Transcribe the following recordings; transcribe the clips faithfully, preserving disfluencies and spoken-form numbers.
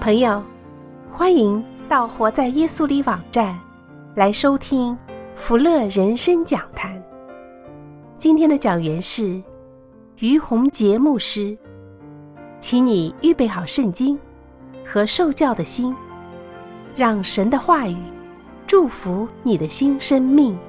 朋友，欢迎到活在耶稣里网站来收听福乐人生讲坛。今天的讲员是于洪杰牧师，请你预备好圣经和受教的心，让神的话语祝福你的新生命。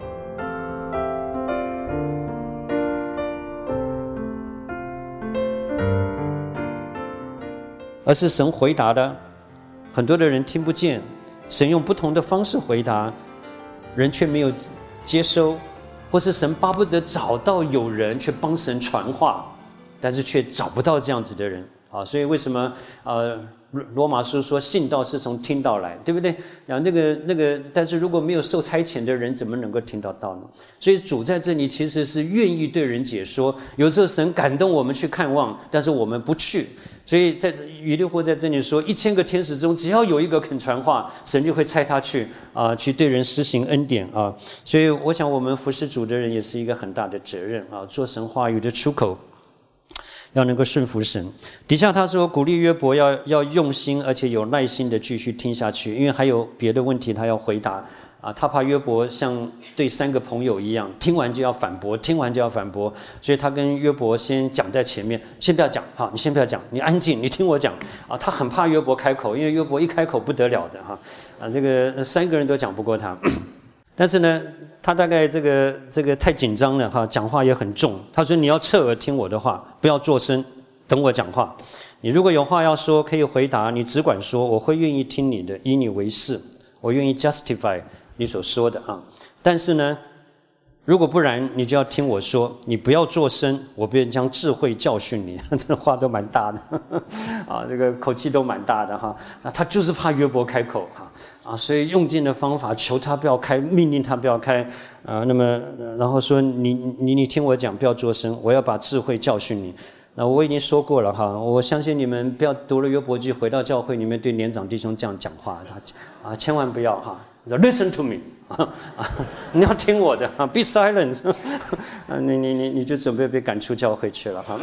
而是神回答的，很多的人听不见，神用不同的方式回答，人却没有接收，或是神巴不得找到有人去帮神传话，但是却找不到这样子的人啊！所以为什么呃罗马书说信道是从听道来，对不对？然后那个那个，但是如果没有受差遣的人，怎么能够听到道呢？所以主在这里其实是愿意对人解说。有时候神感动我们去看望，但是我们不去。所以在于立户在这里说，一千个天使中，只要有一个肯传话，神就会差他去啊、呃，去对人施行恩典啊。所以我想，我们服侍主的人也是一个很大的责任啊，做神话语的出口。要能够顺服神。底下他说鼓励约伯要要用心而且有耐心的继续听下去，因为还有别的问题他要回答啊，他怕约伯像对三个朋友一样，听完就要反驳，听完就要反驳，所以他跟约伯先讲在前面，先不要讲哈，你先不要讲，你安静，你听我讲啊。他很怕约伯开口，因为约伯一开口不得了的哈啊，这个三个人都讲不过他。但是呢，他大概这个这个太紧张了哈，讲话也很重。他说：“你要侧耳听我的话，不要作声，等我讲话。你如果有话要说，可以回答，你只管说，我会愿意听你的，以你为是，我愿意 justify 你所说的啊。但是呢，如果不然，你就要听我说，你不要作声，我便将智慧教训你。”这话都蛮大的啊，这个口气都蛮大的哈。那他就是怕约伯开口哈。啊，所以用尽的方法求他不要开，命令他不要开啊。那么，然后说你你你听我讲，不要作声，我要把智慧教训你。那我已经说过了哈，我相信你们不要读了约伯记回到教会里面对年长弟兄这样讲话，他啊千万不要哈。Listen to me 啊，你要听我的啊 ，Be silent 啊，你你你你就准备被赶出教会去了哈。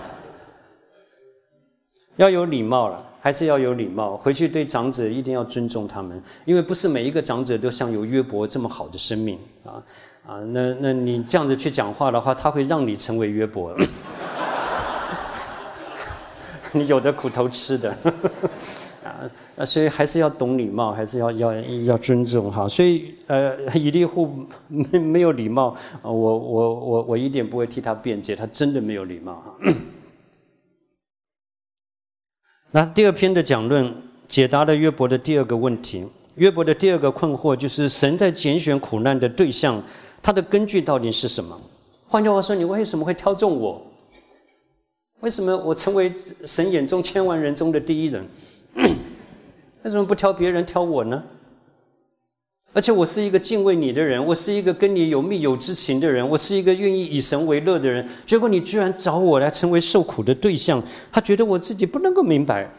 要有礼貌了，还是要有礼貌。回去对长者一定要尊重他们，因为不是每一个长者都像有约伯这么好的生命啊啊！那那你这样子去讲话的话，他会让你成为约伯，你有的苦头吃的啊！所以还是要懂礼貌，还是要要要尊重哈。所以呃，以利户没没有礼貌，我我我我一点不会替他辩解，他真的没有礼貌哈。那第二篇的讲论解答了约伯的第二个问题。约伯的第二个困惑就是神在拣选苦难的对象，他的根据到底是什么？换句话说，你为什么会挑中我？为什么我成为神眼中千万人中的第一人？为什么不挑别人，挑我呢？而且我是一个敬畏你的人，我是一个跟你有密友之情的人，我是一个愿意以神为乐的人，结果你居然找我来成为受苦的对象，他觉得我自己不能够明白。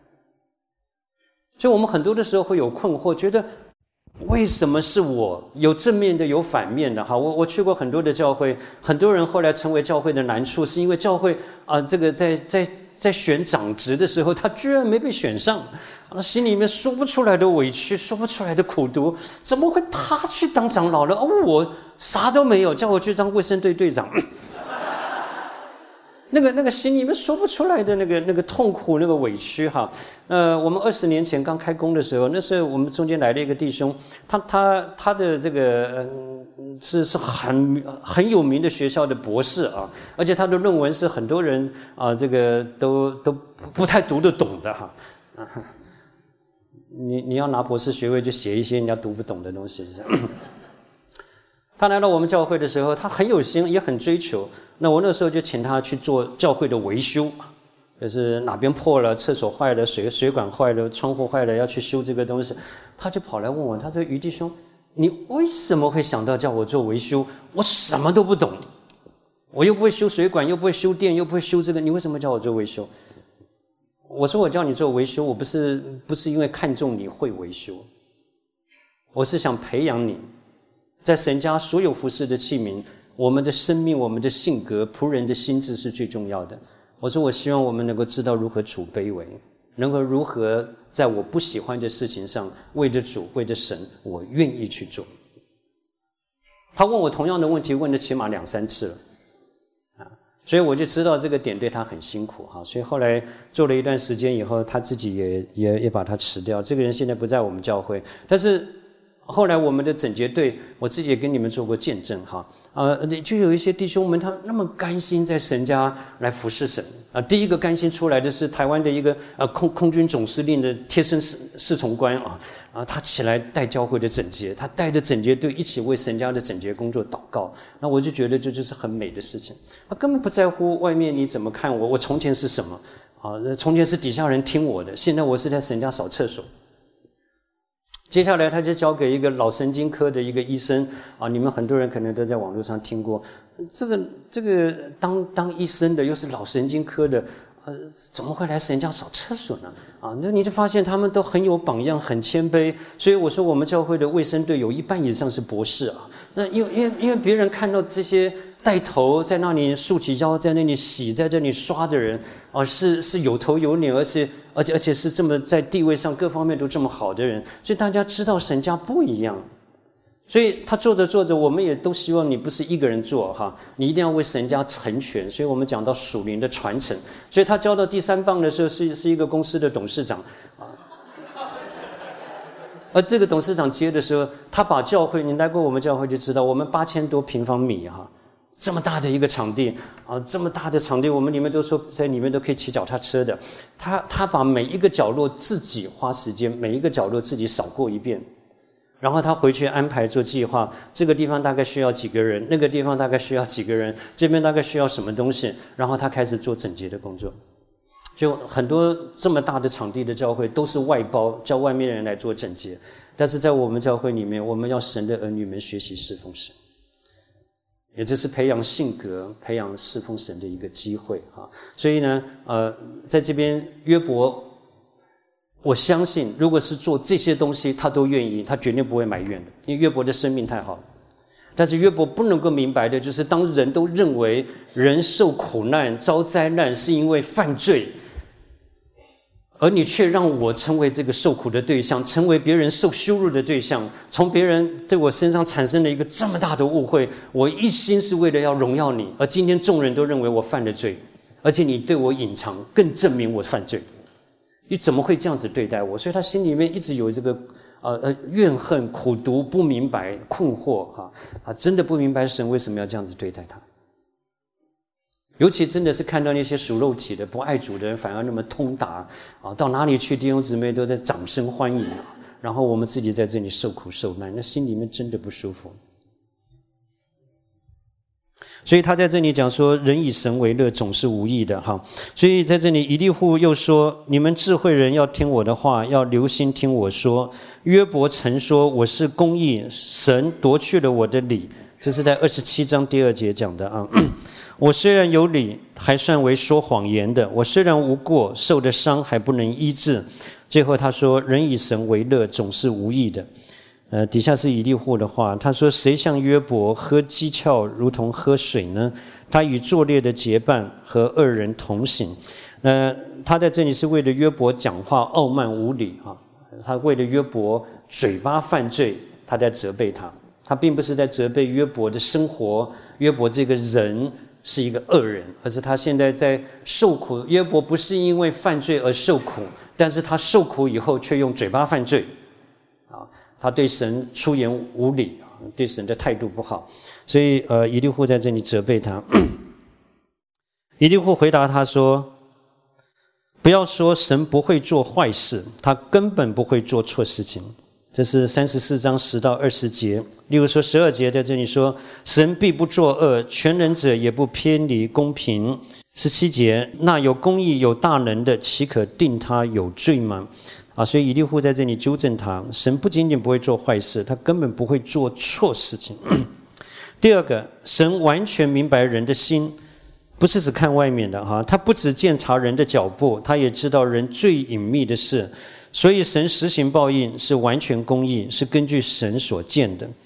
所以我们很多的时候会有困惑，觉得为什么是我？有正面的，有反面的哈。我我去过很多的教会，很多人后来成为教会的难处，是因为教会啊、呃，这个在在在选长职的时候，他居然没被选上。心里面说不出来的委屈，说不出来的苦毒，怎么会他去当长老了？而、哦、我啥都没有，叫我去当卫生队队长。那个那个心里面说不出来的那个那个痛苦，那个委屈哈。呃，我们二十年前刚开工的时候，那时候我们中间来了一个弟兄，他他他的这个、呃、是是很很有名的学校的博士啊，而且他的论文是很多人啊这个都都不太读得懂的哈。啊你你要拿博士学位，就写一些人家读不懂的东西。他来到我们教会的时候，他很有心，也很追求。那我那时候就请他去做教会的维修，就是哪边破了，厕所坏了，水水管坏了，窗户坏了，要去修这个东西。他就跑来问我，他说：“于弟兄，你为什么会想到叫我做维修？我什么都不懂，我又不会修水管，又不会修电，又不会修这个，你为什么叫我做维修？”我说我叫你做维修，我不是不是因为看重你会维修，我是想培养你，在神家所有服侍的器皿，我们的生命、我们的性格、仆人的心智是最重要的。我说我希望我们能够知道如何处卑微， 能够如何在我不喜欢的事情上，为着主，为着神，我愿意去做。他问我同样的问题，问了起码两三次了，啊，所以我就知道这个点对他很辛苦哈。所以后来做了一段时间以后，他自己也也也把他辞掉。这个人现在不在我们教会，但是后来我们的整洁队，我自己也跟你们做过见证哈，呃，就有一些弟兄们，他那么甘心在神家来服侍神啊。第一个甘心出来的是台湾的一个呃空空军总司令的贴身侍侍从官啊，啊，他起来带教会的整洁，他带着整洁队一起为神家的整洁工作祷告。那我就觉得这就是很美的事情，他根本不在乎外面你怎么看我，我从前是什么啊？从前是底下人听我的，现在我是在神家扫厕所。接下来他就交给一个脑神经科的一个医生啊，你们很多人可能都在网络上听过，这个这个当当医生的又是脑神经科的，呃，怎么会来神家扫厕所呢？啊，那你就发现他们都很有榜样，很谦卑。所以我说我们教会的卫生队有一半以上是博士啊。那因为因为因为别人看到这些带头在那里竖起腰，在那里洗，在这里刷的人啊，是是有头有脸，而且而且而且是这么在地位上各方面都这么好的人，所以大家知道神家不一样。所以他做着做着，我们也都希望你不是一个人做哈，你一定要为神家成全。所以我们讲到属灵的传承。所以他交到第三棒的时候，是是一个公司的董事长啊。而这个董事长接的时候，他把教会，你来过我们教会就知道，我们八千多平方米哈，这么大的一个场地啊，这么大的场地，我们里面都说在里面都可以骑脚踏车的。他他把每一个角落自己花时间，每一个角落自己扫过一遍。然后他回去安排做计划，这个地方大概需要几个人，那个地方大概需要几个人，这边大概需要什么东西，然后他开始做整洁的工作。就很多这么大的场地的教会都是外包，叫外面人来做整洁，但是在我们教会里面，我们要神的儿女们学习侍奉神，也就是培养性格、培养侍奉神的一个机会哈。所以呢，呃，在这边约伯，我相信，如果是做这些东西，他都愿意，他绝对不会埋怨的，因为约伯的生命太好了。但是约伯不能够明白的就是，当人都认为人受苦难、遭灾难是因为犯罪，而你却让我成为这个受苦的对象，成为别人受羞辱的对象，从别人对我身上产生了一个这么大的误会，我一心是为了要荣耀你，而今天众人都认为我犯了罪，而且你对我隐藏，更证明我犯罪。你怎么会这样子对待我？所以他心里面一直有这个呃呃怨恨、苦毒、不明白、困惑哈啊，真的不明白神为什么要这样子对待他。尤其真的是看到那些属肉体的、不爱主的人，反而那么通达啊，到哪里去弟兄姊妹都在掌声欢迎啊，然后我们自己在这里受苦受难，那心里面真的不舒服。所以他在这里讲说，人以神为乐，总是无益的哈。所以在这里以利户又说，你们智慧人要听我的话，要留心听我说。约伯曾说，我是公义，神夺去了我的理。这是在二十七章第二节讲的啊。我虽然有理，还算为说谎言的；我虽然无过，受的伤还不能医治。最后他说，人以神为乐，总是无益的。呃，底下是以利户的话，他说：“谁像约伯喝讥诮如同喝水呢？他与作孽的结伴，和恶人同行。”呃，他在这里是为了约伯讲话傲慢无礼啊，他为了约伯嘴巴犯罪，他在责备他，他并不是在责备约伯的生活，约伯这个人是一个恶人，而是他现在在受苦。约伯不是因为犯罪而受苦，但是他受苦以后却用嘴巴犯罪啊。他对神出言无礼，对神的态度不好，所以呃，以利户在这里责备他。以利户回答他说：“不要说神不会做坏事，他根本不会做错事情。”这是三十四章十到二十节。例如说十二节在这里说：“神必不作恶，全能者也不偏离公平。”十七节：“那有公义有大能的，岂可定他有罪吗？”啊，所以以利户在这里纠正他，神不仅仅不会做坏事，他根本不会做错事情。第二个，神完全明白人的心，不是只看外面的哈，他不只鉴察人的脚步，他也知道人最隐秘的事，所以神实行报应是完全公义，是根据神所见的。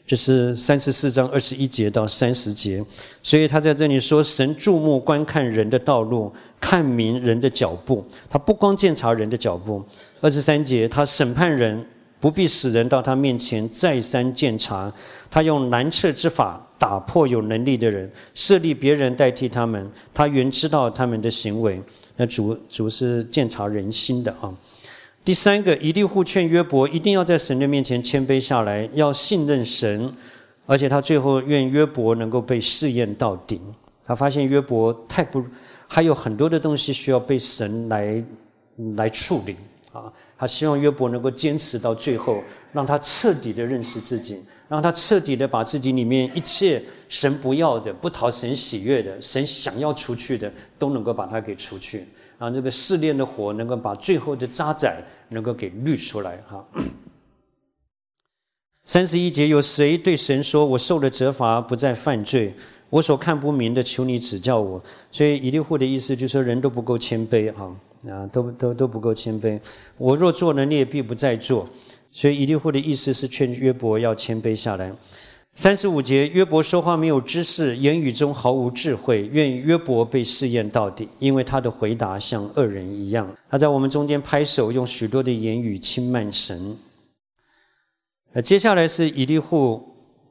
这是三十四章二十一节到三十节，所以他在这里说，神注目观看人的道路，看明人的脚步。他不光鉴察人的脚步。二十三节，他审判人，不必使人到他面前再三鉴察。他用难测之法打破有能力的人，设立别人代替他们。他原知道他们的行为。那主主是鉴察人心的啊。第三个，以利户劝约伯一定要在神的面前谦卑下来，要信任神，而且他最后愿约伯能够被试验到底。他发现约伯太不，还有很多的东西需要被神来来处理啊。他希望约伯能够坚持到最后，让他彻底的认识自己，让他彻底的把自己里面一切神不要的、不讨神喜悦的、神想要除去的，都能够把它给除去。让这个试炼的火能够把最后的渣滓能够给滤出来哈。三十一节，有谁对神说：“我受了责罚，不再犯罪？我所看不明的，求你指教我。”所以以利户的意思就是说，人都不够谦卑哈啊，都都都不够谦卑。我若做了，你也必不再做。所以以利户的意思是劝约伯要谦卑下来。三十五节，约伯说话没有知识，言语中毫无智慧，愿约伯被试验到底，因为他的回答像恶人一样。他在我们中间拍手，用许多的言语轻慢神。接下来是以利户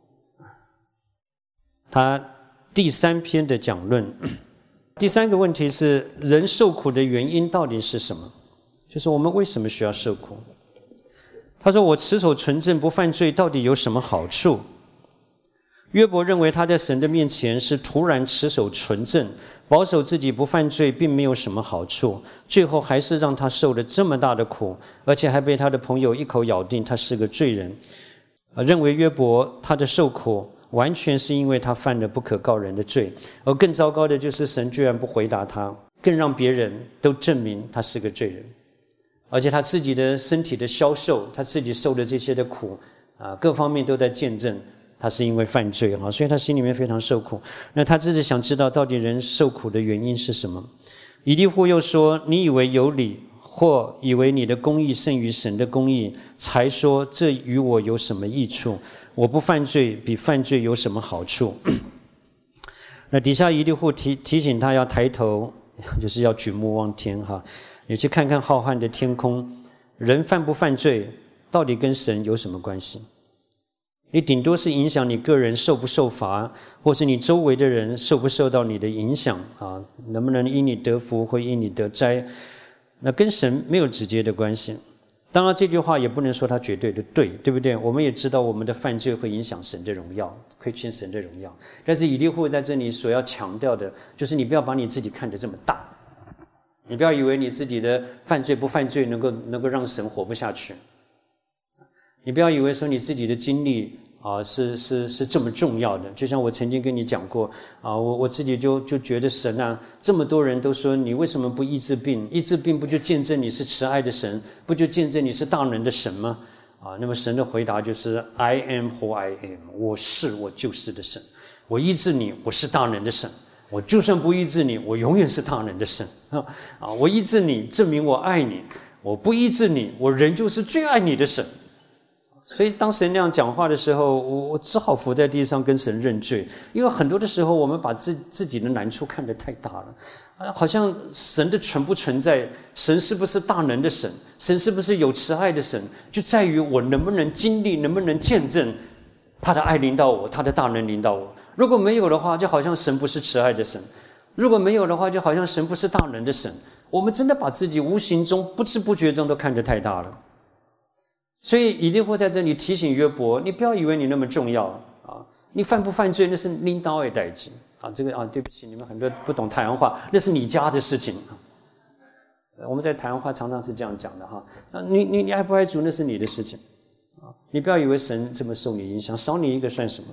他第三篇的讲论。第三个问题是，人受苦的原因到底是什么？就是我们为什么需要受苦？他说，我持守纯正不犯罪，到底有什么好处？约伯认为他在神的面前是突然持守纯正，保守自己不犯罪，并没有什么好处，最后还是让他受了这么大的苦，而且还被他的朋友一口咬定他是个罪人。认为约伯他的受苦完全是因为他犯了不可告人的罪，而更糟糕的就是神居然不回答他，更让别人都证明他是个罪人，而且他自己的身体的消瘦，他自己受的这些的苦啊，各方面都在见证他是因为犯罪啊，所以他心里面非常受苦。那他只是想知道到底人受苦的原因是什么。以利户又说，你以为有理，或以为你的公义胜于神的公义，才说这与我有什么益处？我不犯罪，比犯罪有什么好处？那底下以利户提提醒他要抬头，就是要举目望天哈，你去看看浩瀚的天空，人犯不犯罪，到底跟神有什么关系？你顶多是影响你个人受不受罚，或是你周围的人受不受到你的影响啊？能不能因你得福，或因你得灾？那跟神没有直接的关系。当然这句话也不能说它绝对的对，对不对？我们也知道我们的犯罪会影响神的荣耀，亏欠神的荣耀。但是以利户在这里所要强调的就是你不要把你自己看得这么大，你不要以为你自己的犯罪不犯罪能够能够让神活不下去，你不要以为说你自己的经历啊是是是这么重要的。就像我曾经跟你讲过啊，我我自己就就觉得神啊，这么多人都说你为什么不医治病？医治病不就见证你是慈爱的神，不就见证你是大能的神吗？啊，那么神的回答就是 I am who I am， 我是我就是的神，我医治你，我是大能的神，我就算不医治你，我永远是大能的神啊！我医治你，证明我爱你；我不医治你，我仍旧是最爱你的神。所以当神那样讲话的时候，我我只好伏在地上跟神认罪，因为很多的时候我们把自自己的难处看得太大了，啊，好像神的存不存在，神是不是大能的神，神是不是有慈爱的神，就在于我能不能经历，能不能见证他的爱临到我，他的大能临到我。如果没有的话，就好像神不是慈爱的神；如果没有的话，就好像神不是大能的神。我们真的把自己无形中、不知不觉中都看得太大了。所以以利户在这里提醒约伯，你不要以为你那么重要啊！你犯不犯罪那是拎刀的代志啊！这个啊，对不起，你们很多不懂台湾话，那是你家的事情啊。我们在台湾话常常是这样讲的哈。啊，你你你爱不爱主那是你的事情啊！你不要以为神这么受你影响，少你一个算什么？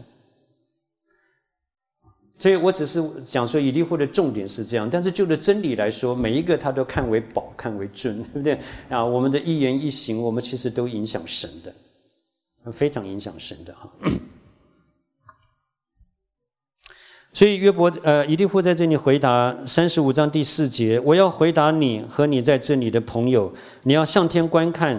所以我只是讲说以利户的重点是这样，但是就着真理来说，每一个他都看为宝，看为尊，对不对啊？我们的一言一行，我们其实都影响神的，非常影响神的哈。所以约伯呃以利户在这里回答三十五章第四节，我要回答你和你在这里的朋友，你要向天观看，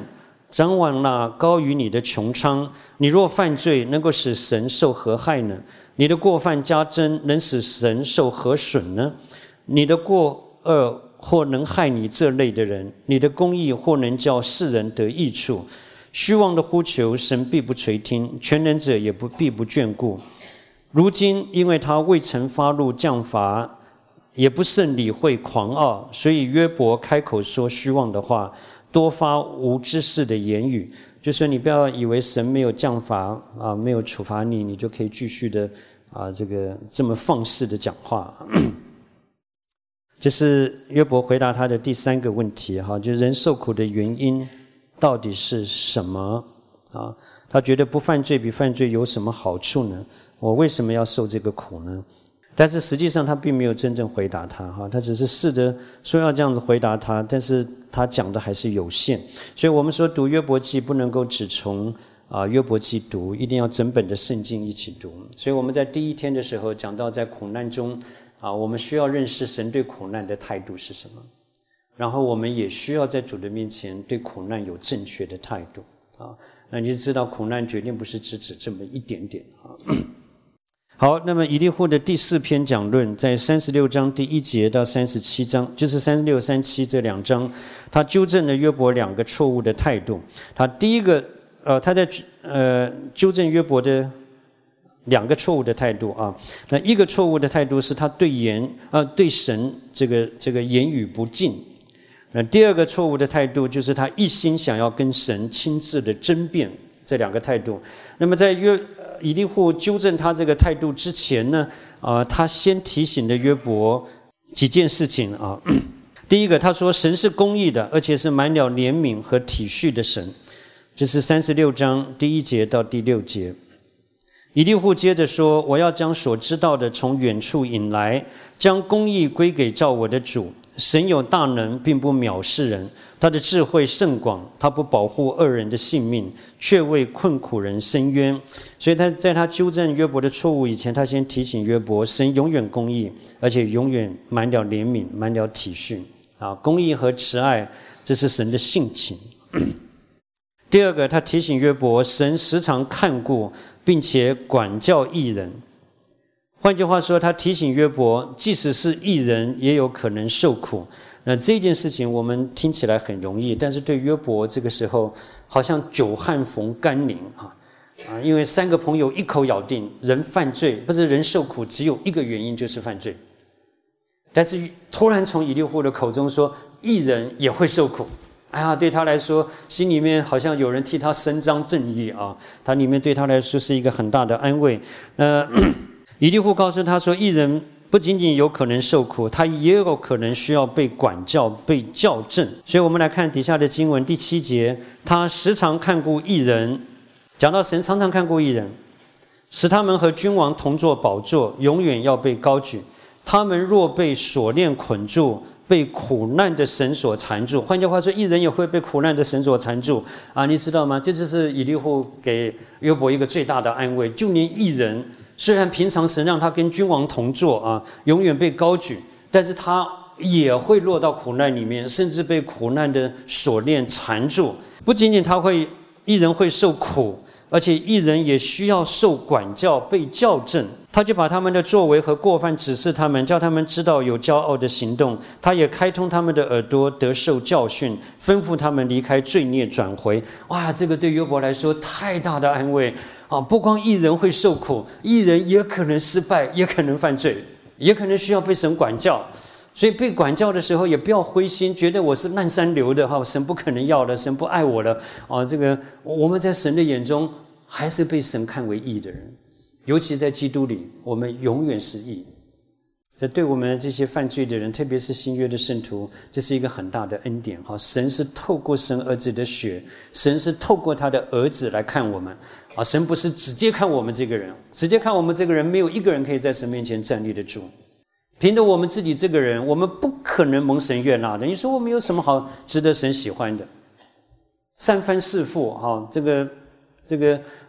掌管那高于你的穹苍。你若犯罪，能够使神受何害呢？你的过犯加增，能使神受何损呢？你的过恶或能害你这类的人，你的公义或能叫世人得益处。虚妄的呼求，神必不垂听；全能者也不必不眷顾。如今，因为他未曾发怒降罚，也不甚理会狂傲，所以约伯开口说虚妄的话，多发无知识的言语。就说你不要以为神没有降罚啊，没有处罚你，你就可以继续的啊，这个这么放肆的讲话。这是约伯回答他的第三个问题哈，就是人受苦的原因到底是什么啊？他觉得不犯罪比犯罪有什么好处呢？我为什么要受这个苦呢？但是实际上他并没有真正回答他哈，他只是试着说要这样子回答他，但是他讲的还是有限。所以我们说读约伯记不能够只从啊约伯记读，一定要整本的圣经一起读。所以我们在第一天的时候讲到，在苦难中啊，我们需要认识神对苦难的态度是什么，然后我们也需要在主的面前对苦难有正确的态度啊。那你就知道苦难绝对不是只指这么一点点啊。好，那么以利户的第四篇讲论，在三十六章第一节到三十七章，就是三十六、三十七这两章，他纠正了约伯两个错误的态度。他第一个，呃，他在呃纠正约伯的两个错误的态度啊。那一个错误的态度是他对言呃对神这个这个言语不敬。那第二个错误的态度就是他一心想要跟神亲自的争辩，这两个态度。那么在约以利户纠正他这个态度之前呢，啊、呃，他先提醒了约伯几件事情啊。第一个，他说神是公义的，而且是满了怜悯和体恤的神，这是三十六章第一节到第六节。以利户接着说：“我要将所知道的从远处引来，将公义归给造我的主。神有大能，并不藐视人，他的智慧甚广，他不保护恶人的性命，却为困苦人伸冤。”所以他在他纠正约伯的错误以前，他先提醒约伯，神永远公义，而且永远满了怜悯，满了体恤啊，公义和慈爱，这是神的性情。第二个，他提醒约伯，神时常看顾并且管教义人。换句话说，他提醒约伯，即使是义人也有可能受苦。那这件事情我们听起来很容易，但是对约伯这个时候好像久旱逢甘霖啊啊！因为三个朋友一口咬定，人犯罪不是人受苦，只有一个原因就是犯罪。但是突然从以利户的口中说，义人也会受苦。哎呀，对他来说，心里面好像有人替他伸张正义啊！他里面对他来说是一个很大的安慰。呃。以利户告诉他说，义人不仅仅有可能受苦，他也有可能需要被管教、被校正。所以我们来看底下的经文第七节，他时常看顾义人，讲到神常常看顾义人，使他们和君王同坐宝座，永远要被高举。他们若被锁链捆住，被苦难的绳索缠住，换句话说，义人也会被苦难的绳索缠住啊！你知道吗？这就是以利户给约伯一个最大的安慰，就连义人。虽然平常神让他跟君王同坐啊，永远被高举，但是他也会落到苦难里面，甚至被苦难的锁链缠住。不仅仅他会，义人会受苦，而且义人也需要受管教、被校正。他就把他们的作为和过犯指示他们，叫他们知道有骄傲的行动。他也开通他们的耳朵，得受教训，吩咐他们离开罪孽，转回。哇，这个对约伯来说太大的安慰啊！不光义人会受苦，义人也可能失败，也可能犯罪，也可能需要被神管教。所以被管教的时候，也不要灰心，觉得我是烂三流的哈，神不可能要的，神不爱我了啊！这个我们在神的眼中还是被神看为义的人。尤其在基督里，我们永远是义。这对我们这些犯罪的人，特别是新约的圣徒，这是一个很大的恩典。好，神是透过神儿子的血，神是透过他的儿子来看我们。啊，神不是直接看我们这个人，直接看我们这个人，没有一个人可以在神面前站立得住。凭着我们自己这个人，我们不可能蒙神悦纳的。你说我们有什么好值得神喜欢的？三番四复，哈，这个这个。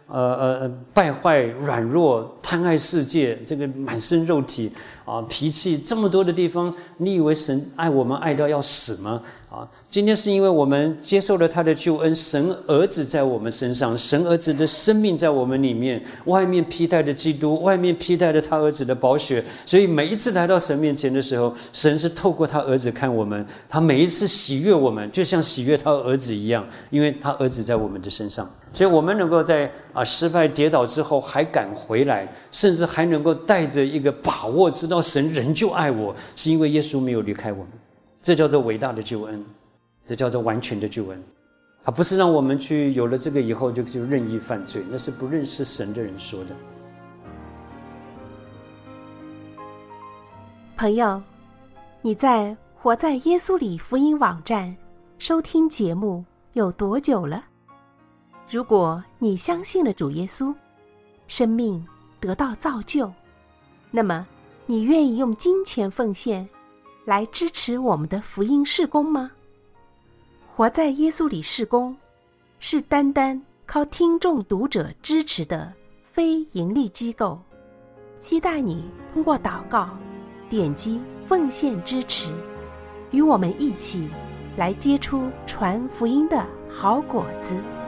呃呃败坏、软弱、贪爱世界，这个满身肉体啊，脾气这么多的地方，你以为神爱我们爱到要死吗？啊，今天是因为我们接受了他的救恩，神儿子在我们身上，神儿子的生命在我们里面，外面披戴的基督，外面披戴的他儿子的宝血，所以每一次来到神面前的时候，神是透过他儿子看我们，他每一次喜悦我们，就像喜悦他儿子一样，因为他儿子在我们的身上，所以我们能够在啊失败跌倒之后还敢回来，甚至还能够带着一个把握，知道神仍旧爱我，是因为耶稣没有离开我们。这叫做伟大的救恩，这叫做完全的救恩。它不是让我们去有了这个以后就就任意犯罪，那是不认识神的人说的。 朋友，你在活在耶稣里福音网站收听节目有多久了？如果你相信了主耶稣，生命得到造就，那么你愿意用金钱奉献来支持我们的福音事工吗？活在耶稣里事工是单单靠听众读者支持的非盈利机构，期待你通过祷告点击奉献支持，与我们一起来结出传福音的好果子。